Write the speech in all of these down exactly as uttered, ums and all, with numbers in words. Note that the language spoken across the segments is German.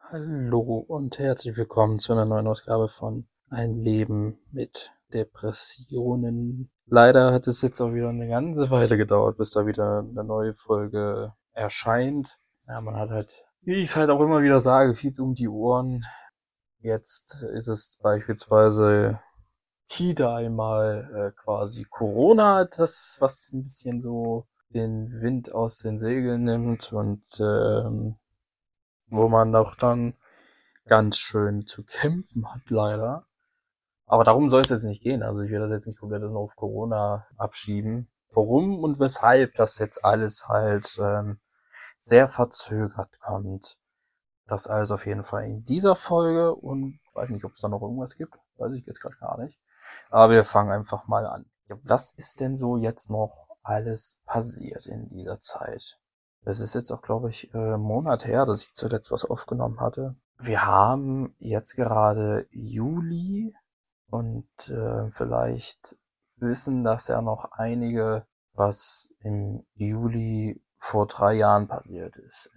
Hallo und herzlich willkommen zu einer neuen Ausgabe von Ein Leben mit Depressionen. Leider hat es jetzt auch wieder eine ganze Weile gedauert, bis da wieder eine neue Folge erscheint. Ja, man hat halt, wie ich es halt auch immer wieder sage, viel um die Ohren. Jetzt ist es beispielsweise wieder einmal äh, quasi Corona, das was ein bisschen so den Wind aus den Segeln nimmt und ähm, wo man auch dann ganz schön zu kämpfen hat, leider. Aber darum soll es jetzt nicht gehen. Also ich will das jetzt nicht komplett nur auf Corona abschieben. Warum und weshalb das jetzt alles halt ähm, sehr verzögert kommt. Das alles auf jeden Fall in dieser Folge und weiß nicht, ob es da noch irgendwas gibt. Weiß ich jetzt gerade gar nicht. Aber wir fangen einfach mal an. Ja, was ist denn so jetzt noch alles passiert in dieser Zeit? Es ist jetzt auch, glaube ich, äh, einen Monat her, dass ich zuletzt was aufgenommen hatte. Wir haben jetzt gerade Juli und äh, vielleicht wissen das ja noch einige, was im Juli vor drei Jahren passiert ist.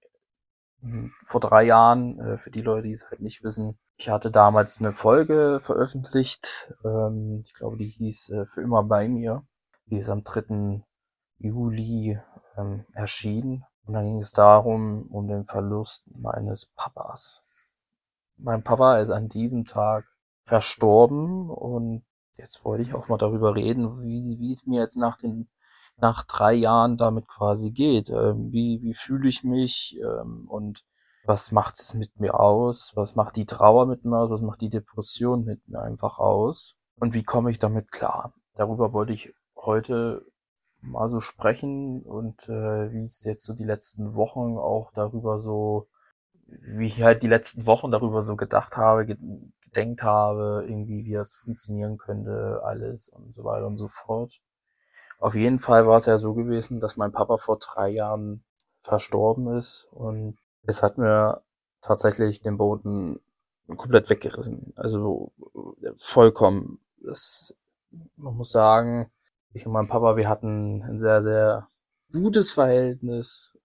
Vor drei Jahren, äh, für die Leute, die es halt nicht wissen, ich hatte damals eine Folge veröffentlicht, ähm, ich glaube, die hieß äh, Für immer bei mir. Die ist am dritten Juli ähm, erschienen. Und dann ging es darum, um den Verlust meines Papas. Mein Papa ist an diesem Tag verstorben und jetzt wollte ich auch mal darüber reden, wie, wie es mir jetzt nach den nach drei Jahren damit quasi geht. Ähm, wie, wie fühle ich mich ähm, und was macht es mit mir aus? Was macht die Trauer mit mir aus? Was macht die Depression mit mir einfach aus? Und wie komme ich damit klar? Darüber wollte ich heute mal so sprechen und äh, wie es jetzt so die letzten Wochen auch darüber so, wie ich halt die letzten Wochen darüber so gedacht habe, gedenkt habe, irgendwie wie das funktionieren könnte, alles und so weiter und so fort. Auf jeden Fall war es ja so gewesen, dass mein Papa vor drei Jahren verstorben ist und es hat mir tatsächlich den Boden komplett weggerissen. Also vollkommen. Das, man muss sagen, ich und mein Papa, wir hatten ein sehr, sehr gutes Verhältnis.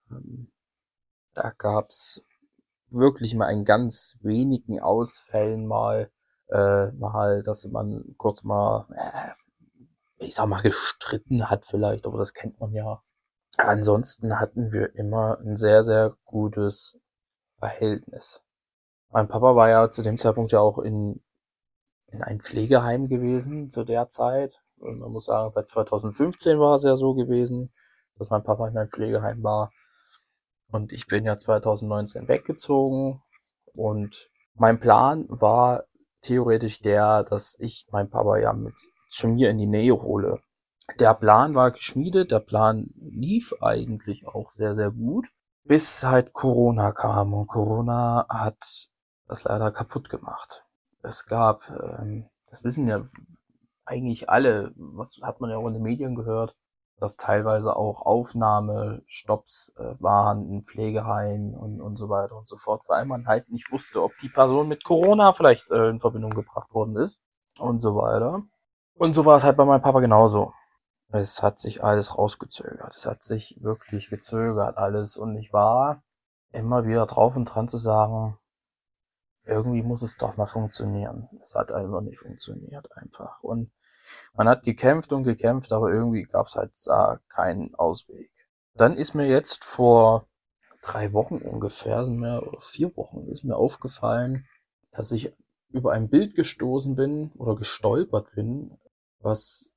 Da gab's wirklich mal in ganz wenigen Ausfällen mal, äh, mal, dass man kurz mal, äh, ich sag mal, gestritten hat vielleicht, aber das kennt man ja. Ansonsten hatten wir immer ein sehr, sehr gutes Verhältnis. Mein Papa war ja zu dem Zeitpunkt ja auch in, in ein Pflegeheim gewesen zu der Zeit. Und man muss sagen, seit zweitausendfünfzehn war es ja so gewesen, dass mein Papa in ein Pflegeheim war. Und ich bin ja zweitausendneunzehn weggezogen und mein Plan war theoretisch der, dass ich meinen Papa ja mit zu mir in die Nähe hole. Der Plan war geschmiedet, der Plan lief eigentlich auch sehr, sehr gut, bis halt Corona kam und Corona hat das leider kaputt gemacht. Es gab, ähm, das wissen ja eigentlich alle, was hat man ja auch in den Medien gehört, dass teilweise auch Aufnahmestopps äh, waren in Pflegeheimen und, und so weiter und so fort, weil man halt nicht wusste, ob die Person mit Corona vielleicht äh, in Verbindung gebracht worden ist und so weiter. Und so war es halt bei meinem Papa genauso. Es hat sich alles rausgezögert. Es hat sich wirklich gezögert alles und ich war immer wieder drauf und dran zu sagen, irgendwie muss es doch mal funktionieren. Es hat einfach nicht funktioniert einfach. Und man hat gekämpft und gekämpft, aber irgendwie gab es halt da keinen Ausweg. Dann ist mir jetzt vor drei Wochen ungefähr, sind mir, oder vier Wochen, ist mir aufgefallen, dass ich über ein Bild gestoßen bin oder gestolpert bin, was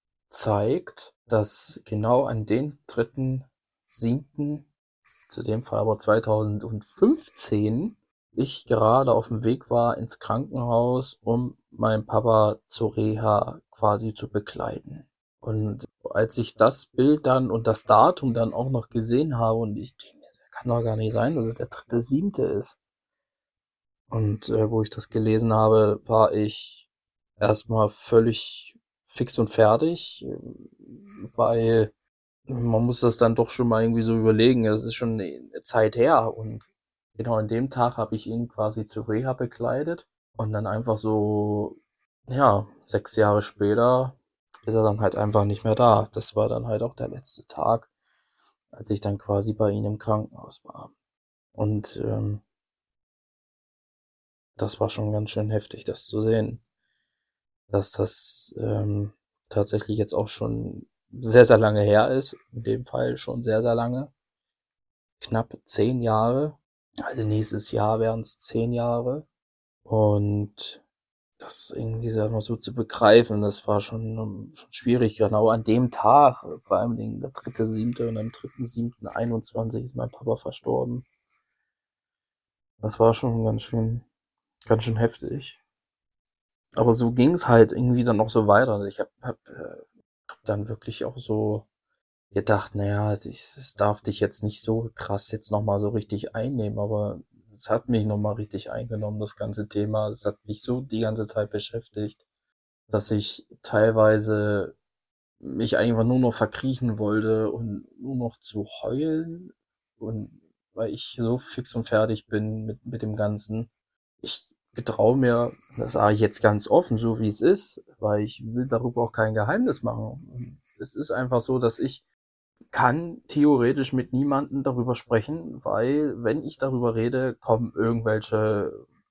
zeigt, dass genau an den dritten siebten, zu dem Fall aber zweitausendfünfzehn, ich gerade auf dem Weg war ins Krankenhaus, um meinen Papa zur Reha quasi zu begleiten. Und als ich das Bild dann und das Datum dann auch noch gesehen habe und ich denke, kann doch gar nicht sein, dass es der dritte siebte ist. Und äh, wo ich das gelesen habe, war ich erstmal völlig fix und fertig, äh, weil man muss das dann doch schon mal irgendwie so überlegen. Es ist schon eine Zeit her und genau an dem Tag habe ich ihn quasi zur Reha begleitet und dann einfach so, ja, sechs Jahre später ist er dann halt einfach nicht mehr da. Das war dann halt auch der letzte Tag, als ich dann quasi bei ihm im Krankenhaus war. Und ähm, das war schon ganz schön heftig, das zu sehen, dass das ähm, tatsächlich jetzt auch schon sehr, sehr lange her ist. In dem Fall schon sehr, sehr lange. Knapp zehn Jahre. Also nächstes Jahr wären es zehn Jahre. Und das irgendwie selber so zu begreifen, das war schon, ähm, schon schwierig. Genau an dem Tag, vor allem den, der dritte siebte und am dritten siebten einundzwanzig ist mein Papa verstorben. Das war schon ganz schön, ganz schön heftig. Aber so ging es halt irgendwie dann noch so weiter. Ich habe hab, äh, hab dann wirklich auch so gedacht, naja, es darf dich jetzt nicht so krass jetzt nochmal so richtig einnehmen, aber es hat mich nochmal richtig eingenommen, das ganze Thema. Es hat mich so die ganze Zeit beschäftigt, dass ich teilweise mich einfach nur noch verkriechen wollte und nur noch zu heulen und weil ich so fix und fertig bin mit, mit dem Ganzen. Ich getraue mir, das sage ich jetzt ganz offen, so wie es ist, weil ich will darüber auch kein Geheimnis machen. Und es ist einfach so, dass ich kann theoretisch mit niemandem darüber sprechen, weil wenn ich darüber rede, kommen irgendwelche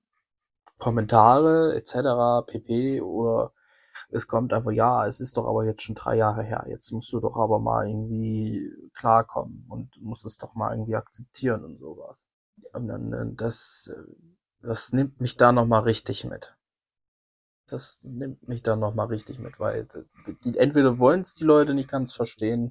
Kommentare et cetera pp. Oder es kommt einfach, ja, es ist doch aber jetzt schon drei Jahre her, jetzt musst du doch aber mal irgendwie klarkommen und musst es doch mal irgendwie akzeptieren und sowas. Und dann, äh, das, äh, das nimmt mich da nochmal richtig mit. Das nimmt mich da nochmal richtig mit, weil die, die, entweder wollen es die Leute nicht ganz verstehen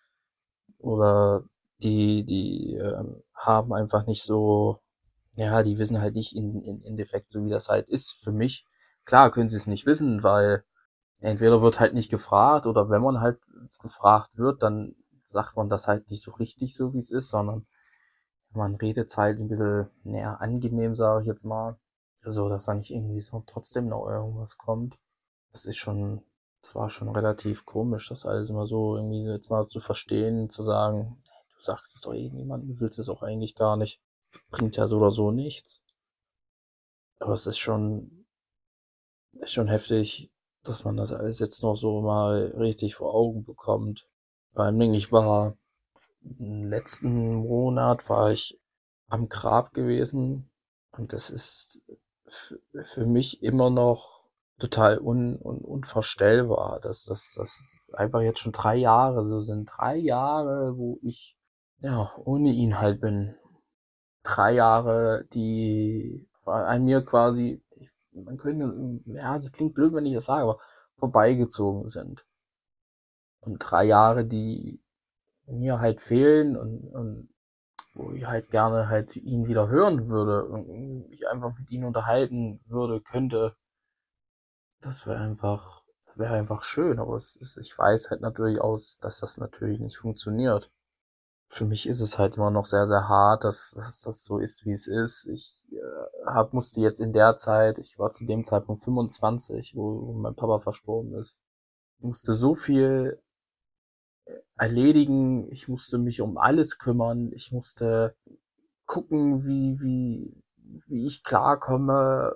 oder die, die ähm, haben einfach nicht so, ja, die wissen halt nicht in, in, in Defekt, so wie das halt ist für mich. Klar können sie es nicht wissen, weil entweder wird halt nicht gefragt oder wenn man halt gefragt wird, dann sagt man das halt nicht so richtig, so wie es ist, sondern man redet halt ein bisschen, naja, angenehm, sage ich jetzt mal, so dass da nicht irgendwie so trotzdem noch irgendwas kommt. Das ist schon, das war schon relativ komisch, das alles immer so irgendwie jetzt mal zu verstehen, zu sagen, du sagst es doch eh niemandem, du willst es auch eigentlich gar nicht, bringt ja so oder so nichts. Aber es ist schon, ist schon heftig, dass man das alles jetzt noch so mal richtig vor Augen bekommt. Vor allem, ich war im letzten Monat war ich am Grab gewesen und das ist f- für mich immer noch total un, un, unvorstellbar, dass das, das einfach jetzt schon drei Jahre so sind. Drei Jahre, wo ich ja ohne ihn halt bin. Drei Jahre, die an mir quasi, man könnte, ja, das klingt blöd, wenn ich das sage, aber vorbeigezogen sind. Und drei Jahre, die mir halt fehlen und, und wo ich halt gerne halt ihn wieder hören würde und mich einfach mit ihm unterhalten würde, könnte, das wäre einfach, wäre einfach schön. Aber es ist, ich weiß halt natürlich aus, dass das natürlich nicht funktioniert. Für mich ist es halt immer noch sehr, sehr hart, dass, dass das so ist, wie es ist. Ich äh, hab, musste jetzt in der Zeit, ich war zu dem Zeitpunkt fünfundzwanzig, wo, wo mein Papa verstorben ist, ich musste so viel erledigen, ich musste mich um alles kümmern, ich musste gucken, wie, wie, wie ich klarkomme,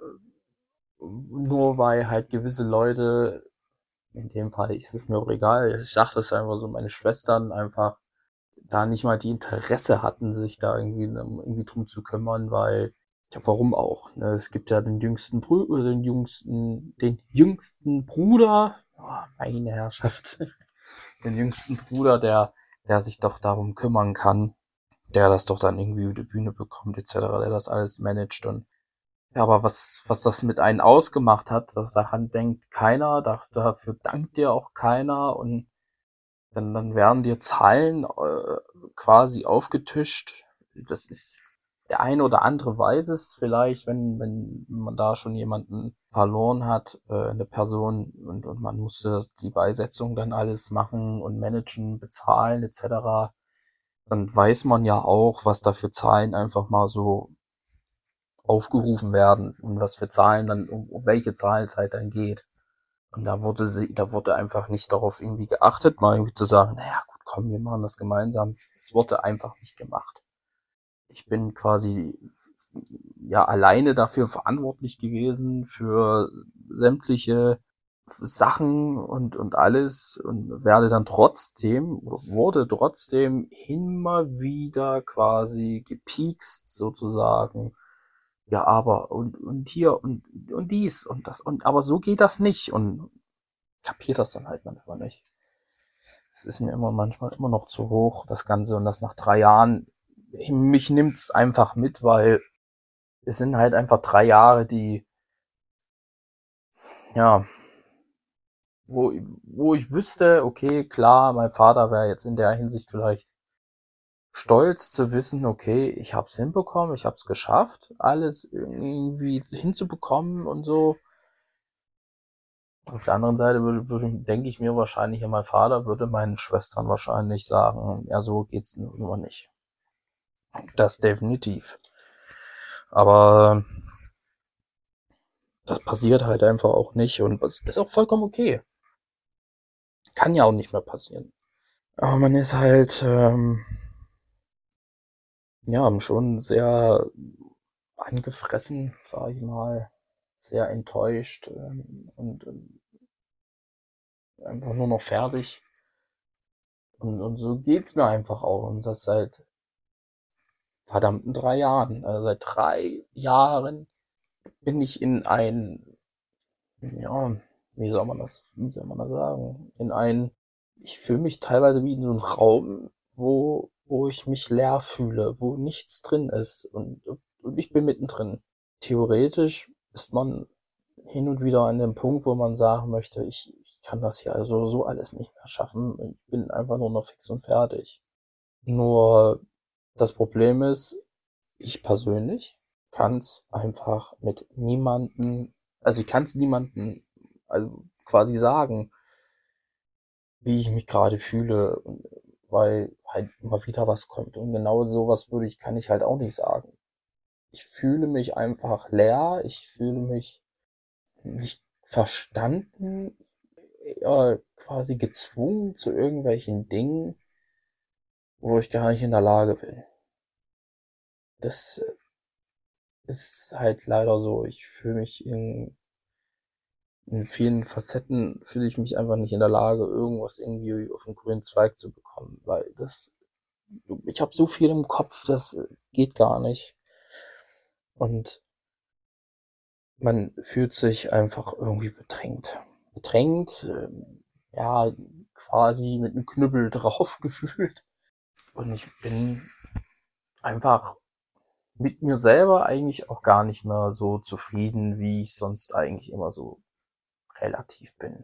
nur weil halt gewisse Leute, in dem Fall ist es mir auch egal, ich dachte es einfach so, meine Schwestern einfach da nicht mal die Interesse hatten, sich da irgendwie, irgendwie drum zu kümmern, weil, ja, warum auch, ne? Es gibt ja den jüngsten Bruder, den jüngsten, den jüngsten Bruder, oh, meine Herrschaft, den jüngsten Bruder, der, der sich doch darum kümmern kann, der das doch dann irgendwie über die Bühne bekommt, et cetera, der das alles managt und ja, aber was, was das mit einem ausgemacht hat, das, daran denkt keiner, da, dafür dankt dir auch keiner und dann, dann werden dir Zahlen äh, quasi aufgetischt. Das ist, der eine oder andere weiß es vielleicht, wenn, wenn man da schon jemanden verloren hat, äh, eine Person und, und man musste die Beisetzung dann alles machen und managen, bezahlen et cetera. Dann weiß man ja auch, was da für Zahlen einfach mal so aufgerufen werden und was für Zahlen dann, um, um welche Zahlen es halt dann geht. Und da wurde sie, da wurde einfach nicht darauf irgendwie geachtet, mal irgendwie zu sagen, naja, gut, komm, wir machen das gemeinsam. Es wurde einfach nicht gemacht. Ich bin quasi, ja, alleine dafür verantwortlich gewesen, für sämtliche Sachen und, und alles und werde dann trotzdem, oder wurde trotzdem immer wieder quasi gepiekst sozusagen, ja, aber und, und hier und, und dies und das und aber so geht das nicht und kapiert das dann halt manchmal nicht. Es ist mir immer manchmal immer noch zu hoch, das Ganze, und das nach drei Jahren. Mich nimmt's einfach mit, weil es sind halt einfach drei Jahre, die, ja, wo, wo ich wüsste, okay, klar, mein Vater wäre jetzt in der Hinsicht vielleicht stolz zu wissen, okay, ich hab's hinbekommen, ich hab's geschafft, alles irgendwie hinzubekommen und so. Auf der anderen Seite würde, würde, denke ich mir wahrscheinlich, mein Vater würde meinen Schwestern wahrscheinlich sagen, ja, so geht's nur nicht. Das definitiv. Aber das passiert halt einfach auch nicht und das ist auch vollkommen okay. Kann ja auch nicht mehr passieren. Aber man ist halt, ähm, ja, schon sehr angefressen, sag ich mal, sehr enttäuscht ähm, und ähm, einfach nur noch fertig. Und, und so geht's mir einfach auch. Und das seit verdammten drei Jahren. Also seit drei Jahren bin ich in ein, ja, wie soll man das, wie soll man das sagen? In ein, ich fühle mich teilweise wie in so einem Raum, wo, wo ich mich leer fühle, wo nichts drin ist. Und, und ich bin mittendrin. Theoretisch ist man hin und wieder an dem Punkt, wo man sagen möchte, ich, ich kann das hier also so alles nicht mehr schaffen. Ich bin einfach nur noch fix und fertig. Nur das Problem ist, ich persönlich kann es einfach mit niemanden, also ich kann es niemanden also quasi sagen, wie ich mich gerade fühle, weil halt immer wieder was kommt. Und genau sowas würde ich, kann ich halt auch nicht sagen. Ich fühle mich einfach leer, ich fühle mich nicht verstanden, äh, quasi gezwungen zu irgendwelchen Dingen, wo ich gar nicht in der Lage bin. Das ist halt leider so. Ich fühle mich in, in vielen Facetten, fühle ich mich einfach nicht in der Lage, irgendwas irgendwie auf den grünen Zweig zu bekommen, weil das, ich habe so viel im Kopf, das geht gar nicht. Und man fühlt sich einfach irgendwie bedrängt. Bedrängt, ähm, ja, quasi mit einem Knüppel drauf gefühlt. Und ich bin einfach mit mir selber eigentlich auch gar nicht mehr so zufrieden, wie ich sonst eigentlich immer so relativ bin.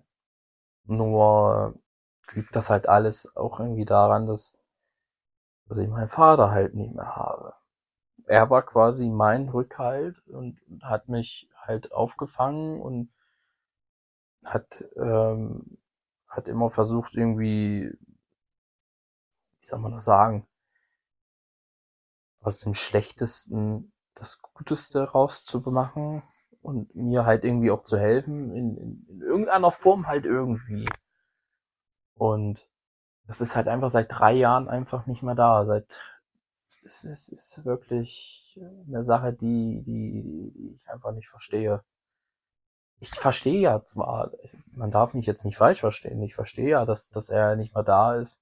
Nur liegt das halt alles auch irgendwie daran, dass, dass ich meinen Vater halt nicht mehr habe. Er war quasi mein Rückhalt und hat mich halt aufgefangen und hat, ähm, hat immer versucht, irgendwie, wie soll man das sagen, aus dem Schlechtesten das Guteste rauszumachen und mir halt irgendwie auch zu helfen, in, in, in irgendeiner Form halt irgendwie. Und das ist halt einfach seit drei Jahren einfach nicht mehr da. Seit das ist, ist wirklich eine Sache, die, die, die ich einfach nicht verstehe. Ich verstehe ja zwar, man darf mich jetzt nicht falsch verstehen, ich verstehe ja, dass, dass er nicht mehr da ist,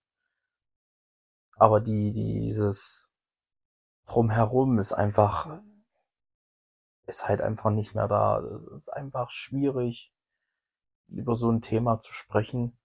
aber die, dieses Drumherum ist einfach, ist halt einfach nicht mehr da. Es ist einfach schwierig, über so ein Thema zu sprechen,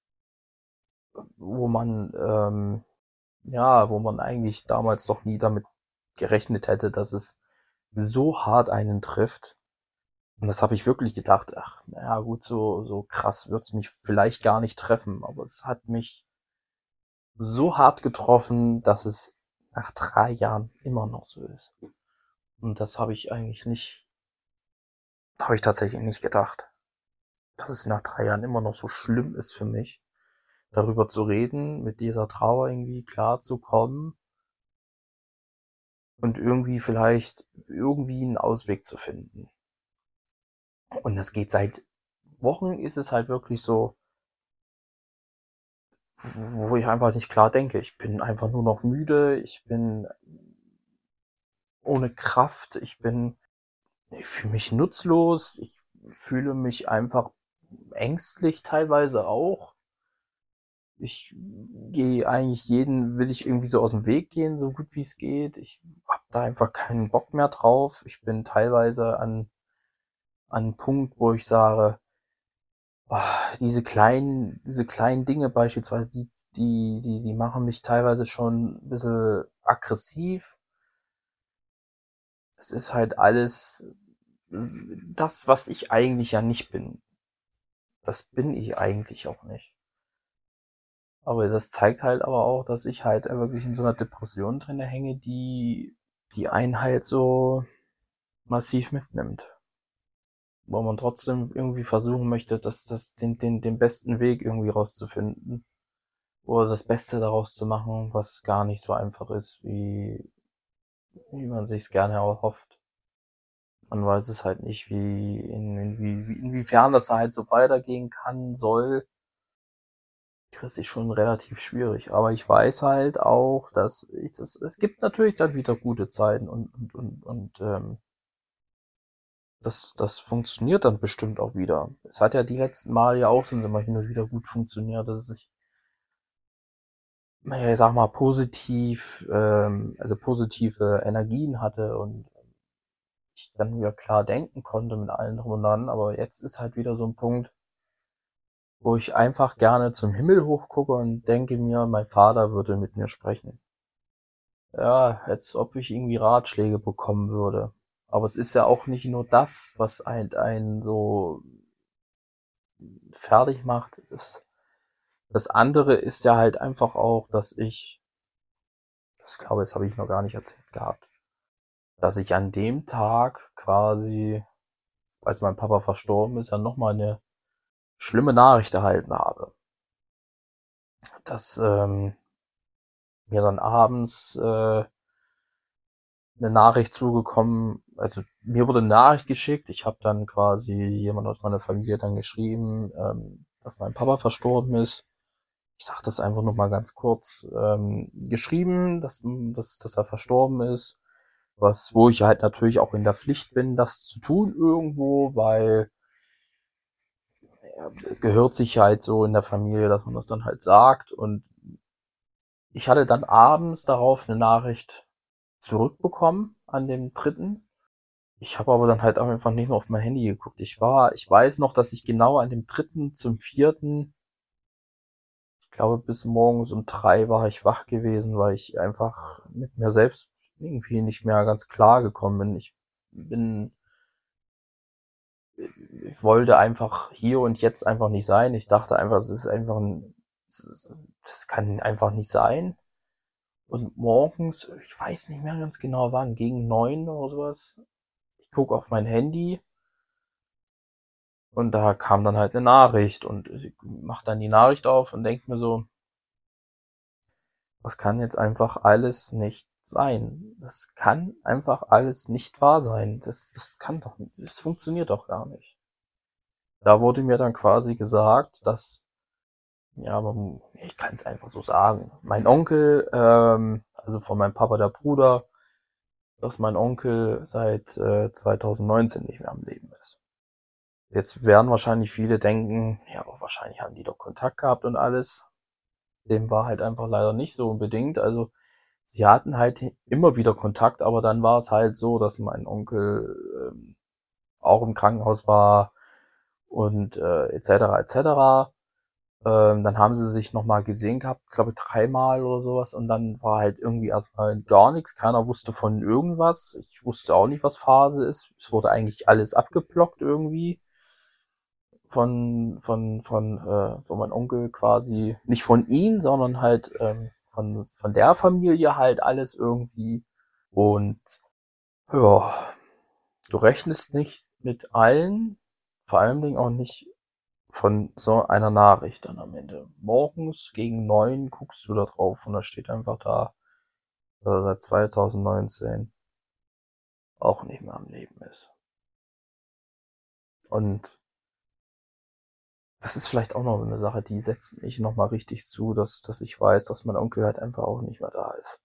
wo man, ähm, ja, wo man eigentlich damals doch nie damit gerechnet hätte, dass es so hart einen trifft. Und das habe ich wirklich gedacht, ach, naja, gut, so, so krass wird's mich vielleicht gar nicht treffen, aber es hat mich so hart getroffen, dass es nach drei Jahren immer noch so ist. Und das habe ich eigentlich nicht, habe ich tatsächlich nicht gedacht, dass es nach drei Jahren immer noch so schlimm ist für mich, darüber zu reden, mit dieser Trauer irgendwie klarzukommen und irgendwie vielleicht irgendwie einen Ausweg zu finden. Und das geht seit Wochen, ist es halt wirklich so, wo ich einfach nicht klar denke. Ich bin einfach nur noch müde, ich bin ohne Kraft, ich bin, ich fühle mich nutzlos, ich fühle mich einfach ängstlich teilweise auch. Ich gehe eigentlich jeden will ich irgendwie so aus dem Weg gehen, so gut wie es geht. Ich habe da einfach keinen Bock mehr drauf. Ich bin teilweise an an 'n Punkt, wo ich sage: „Ah, diese kleinen diese kleinen Dinge beispielsweise, die die die die machen mich teilweise schon 'n bisschen aggressiv." Es ist halt alles das, was ich eigentlich ja nicht bin. Das bin ich eigentlich auch nicht. Aber das zeigt halt aber auch, dass ich halt wirklich in so einer Depression drinne hänge, die die einen halt so massiv mitnimmt. Wo man trotzdem irgendwie versuchen möchte, das das den den den besten Weg irgendwie rauszufinden oder das Beste daraus zu machen, was gar nicht so einfach ist, wie wie man sich's gerne erhofft. Man weiß es halt nicht, wie in inwie wie inwiefern das halt so weitergehen kann, soll. Das ist schon relativ schwierig, aber ich weiß halt auch, dass ich das es gibt natürlich dann wieder gute Zeiten und und und und, ähm, das das funktioniert dann bestimmt auch wieder. Es hat ja die letzten Male ja auch schon immer hin und wieder gut funktioniert, dass ich, na ja, ich sage mal, positiv ähm, also positive Energien hatte und ich dann wieder klar denken konnte mit allen drum und dran, aber jetzt ist halt wieder so 'n Punkt, wo ich einfach gerne zum Himmel hochgucke und denke mir, mein Vater würde mit mir sprechen. Ja, als ob ich irgendwie Ratschläge bekommen würde. Aber es ist ja auch nicht nur das, was ein einen so fertig macht. Das das andere ist ja halt einfach auch, dass ich das glaube, das habe ich noch gar nicht erzählt gehabt, dass ich an dem Tag quasi, als mein Papa verstorben ist, ja noch mal 'ne schlimme Nachricht erhalten habe. Dass, ähm, mir dann abends, äh 'ne Nachricht zugekommen also, mir wurde 'ne Nachricht geschickt. Ich habe dann quasi jemand aus meiner Familie dann geschrieben, ähm, dass mein Papa verstorben ist. Ich sage das einfach nur mal ganz kurz, ähm, geschrieben, dass hm, dass dass er verstorben ist, was wo ich halt natürlich auch in der Pflicht bin, das zu tun irgendwo, weil, ja, gehört sich halt so in der Familie, dass man das dann halt sagt. Und ich hatte dann abends darauf 'ne Nachricht zurückbekommen an dem dritten. Ich habe aber dann halt auch einfach nicht mehr auf mein Handy geguckt. Ich war ich weiß noch, dass ich genau an dem dritten zum vierten ich glaube, bis morgens um drei war ich wach gewesen, weil ich einfach mit mir selbst irgendwie nicht mehr ganz klar gekommen bin. Ich bin ich wollte einfach hier und jetzt einfach nicht sein. Ich dachte einfach, es ist einfach 'n es ist das kann einfach nicht sein. Und morgens, ich weiß nicht mehr ganz genau wann, gegen neun oder so was, ich gucke auf mein Handy und da kam dann halt 'ne Nachricht und ich mache dann die Nachricht auf und denke mir so: „Das kann jetzt einfach alles nicht sein. Das kann einfach alles nicht wahr sein. Das das kann doch nicht das funktioniert doch gar nicht." Da wurde mir dann quasi gesagt, dass ja, man ich kann's einfach so sagen. Mein Onkel, ähm, also von meinem Papa der Bruder, dass mein Onkel seit, äh, zweitausendneunzehn nicht mehr am Leben ist. Jetzt werden wahrscheinlich viele denken: „Ja, aber wahrscheinlich haben die doch Kontakt gehabt und alles." Dem war halt einfach leider nicht so unbedingt. Also, sie hatten halt immer wieder Kontakt, aber dann war es halt so, dass mein Onkel, ähm, auch im Krankenhaus war und, äh, et cetera, et cetera. Ähm, dann haben sie sich noch mal gesehen gehabt, glaube dreimal oder sowas, und dann war halt irgendwie erst mal gar nix. Keiner wusste von irgendwas. Ich wusste auch nicht, was Phase ist. Es wurde eigentlich alles abgeblockt irgendwie von von von äh, von meinem Onkel quasi. Nicht von ihm, sondern halt, ähm, von von der Familie halt alles irgendwie. Und ja, du rechnest nicht mit allen, vor allen Dingen auch nicht von so einer Nachricht dann am Ende. Morgens gegen neun guckst du da drauf und da steht einfach da, dass er seit zweitausendneunzehn auch nicht mehr am Leben ist. Und das ist vielleicht auch noch so 'ne Sache, die setzt mich noch mal richtig zu, dass dass ich weiß, dass mein Onkel halt einfach auch nicht mehr da ist.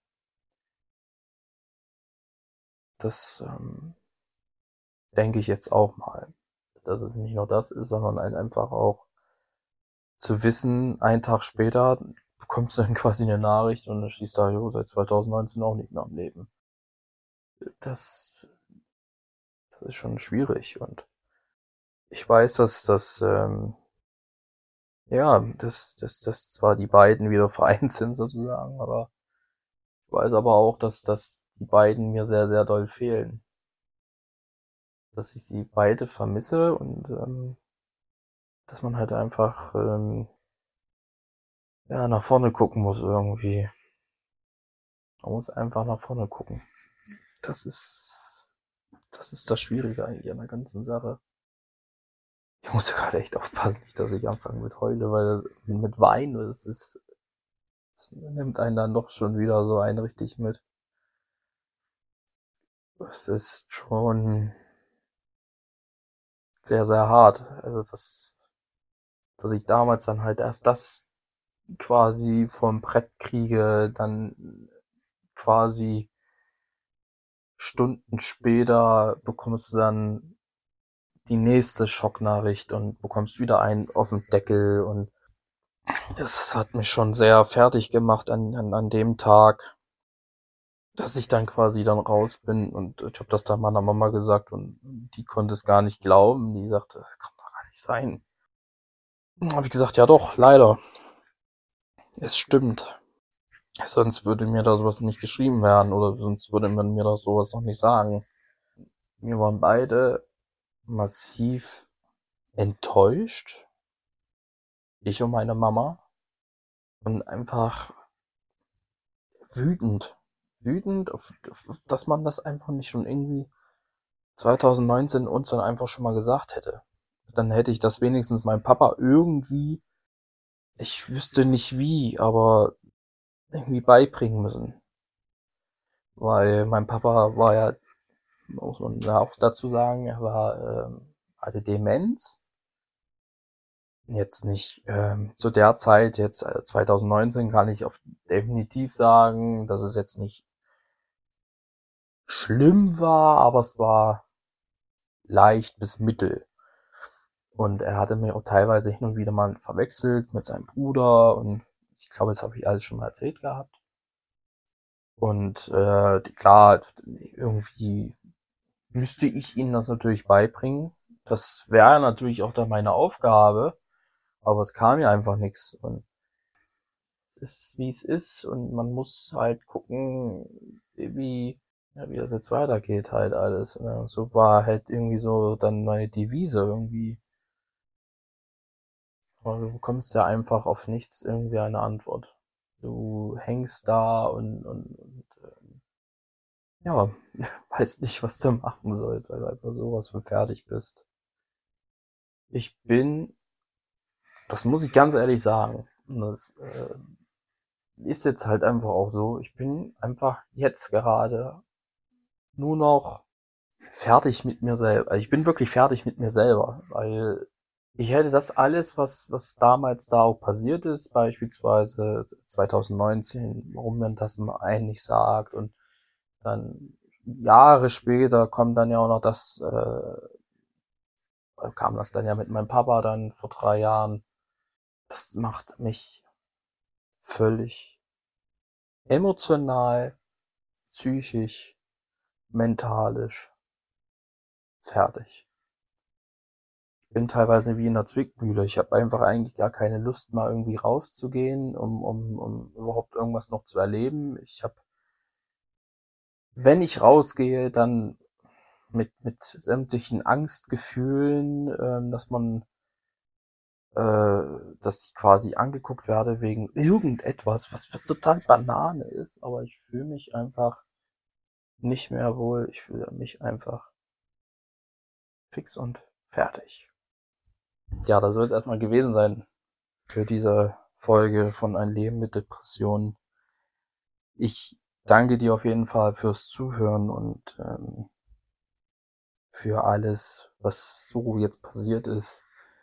Das, ähm, denke ich jetzt auch mal, dass es nicht nur das ist, sondern halt einfach auch zu wissen, einen Tag später bekommst du dann quasi eine Nachricht und dann stehst da, jo, seit zwanzig neunzehn auch nicht mehr am Leben. Das, das ist schon schwierig und ich weiß, dass das, ähm, ja, dass, dass, dass zwar die beiden wieder vereint sind sozusagen, aber ich weiß aber auch, dass, dass die beiden mir sehr, sehr doll fehlen. Dass ich sie beide vermisse und ähm, dass man halt einfach ähm, ja, nach vorne gucken muss irgendwie. Man muss einfach nach vorne gucken. Das ist, das ist das Schwierige eigentlich an der ganzen Sache. Ich muss gerade echt aufpassen, nicht, dass ich anfange mit Heule, weil mit Weinen, das ist, das nimmt einen dann doch schon wieder so einen richtig mit. Es ist schon sehr, sehr hart. Also, dass, dass ich damals dann halt erst das quasi vom Brett kriege, dann quasi Stunden später bekommst du dann die nächste Schocknachricht und bekommst wieder einen auf den Deckel und es hat mich schon sehr fertig gemacht an, an, an dem Tag, dass ich dann quasi dann raus bin und ich habe das dann meiner Mama gesagt und die konnte es gar nicht glauben. Die sagte, das kann doch gar nicht sein. Habe ich gesagt, ja doch, leider. Es stimmt. Sonst würde mir da sowas nicht geschrieben werden oder sonst würde man mir da sowas noch nicht sagen. Wir waren beide massiv enttäuscht, ich und meine Mama, und einfach wütend. Wütend, auf, auf, dass man das einfach nicht schon irgendwie zwanzig neunzehn uns dann einfach schon mal gesagt hätte. Dann hätte ich das wenigstens meinem Papa irgendwie, ich wüsste nicht wie, aber irgendwie beibringen müssen. Weil mein Papa war ja, muss man ja auch dazu sagen, er war, ähm, hatte Demenz. Jetzt nicht ähm, zu der Zeit, jetzt äh, zwanzig neunzehn kann ich auf definitiv sagen, dass es jetzt nicht schlimm war, aber es war leicht bis mittel. Und er hatte mir auch teilweise hin und wieder mal verwechselt mit seinem Bruder und ich glaube, das habe ich alles schon mal erzählt gehabt. Und äh, klar, irgendwie müsste ich ihnen das natürlich beibringen. Das wäre natürlich auch dann meine Aufgabe, aber es kam ja einfach nichts. Und es ist, wie es ist und man muss halt gucken, wie, ja, wie das jetzt weitergeht halt alles. Und so war halt irgendwie so dann meine Devise irgendwie. Aber du bekommst ja einfach auf nichts irgendwie eine Antwort. Du hängst da und, und, und ähm, ja, weißt nicht, was du machen sollst, weil du einfach sowas von fertig bist. Ich bin, das muss ich ganz ehrlich sagen, und das äh, ist jetzt halt einfach auch so, ich bin einfach jetzt gerade nur noch fertig mit mir selber. Also ich bin wirklich fertig mit mir selber, weil ich hätte das alles, was, was damals da auch passiert ist, beispielsweise zwanzig neunzehn, warum man das mal einen nicht sagt und dann Jahre später kommt dann ja auch noch das, äh, kam das dann ja mit meinem Papa dann vor drei Jahren. Das macht mich völlig emotional, psychisch, mentalisch fertig. Bin teilweise wie in der Zwickmühle. Ich habe einfach eigentlich gar keine Lust, mal irgendwie rauszugehen, um, um, um überhaupt irgendwas noch zu erleben. Ich habe, wenn ich rausgehe, dann mit, mit sämtlichen Angstgefühlen, ähm, dass man, äh, dass ich quasi angeguckt werde wegen irgendetwas, was, was total Banane ist. Aber ich fühle mich einfach nicht mehr wohl. Ich fühle mich einfach fix und fertig. Ja, das soll es erstmal gewesen sein für diese Folge von Ein Leben mit Depressionen. Ich danke dir auf jeden Fall fürs Zuhören und ähm, für alles, was so jetzt passiert ist.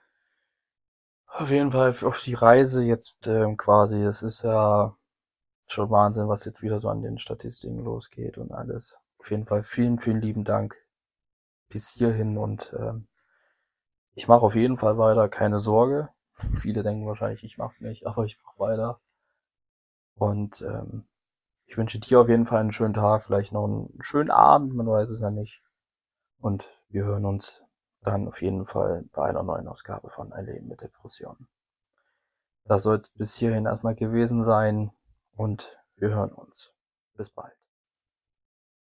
Auf jeden Fall auf die Reise jetzt ähm, quasi. Es ist ja schon Wahnsinn, was jetzt wieder so an den Statistiken losgeht und alles. Auf jeden Fall vielen, vielen lieben Dank bis hierhin und ähm, ich mache auf jeden Fall weiter, keine Sorge. Viele denken wahrscheinlich, ich mach's nicht, aber ich mach weiter. Und ähm, ich wünsche dir auf jeden Fall einen schönen Tag, vielleicht noch einen schönen Abend, man weiß es ja nicht. Und wir hören uns dann auf jeden Fall bei einer neuen Ausgabe von Ein Leben mit Depressionen. Das soll es bis hierhin erstmal gewesen sein und wir hören uns. Bis bald.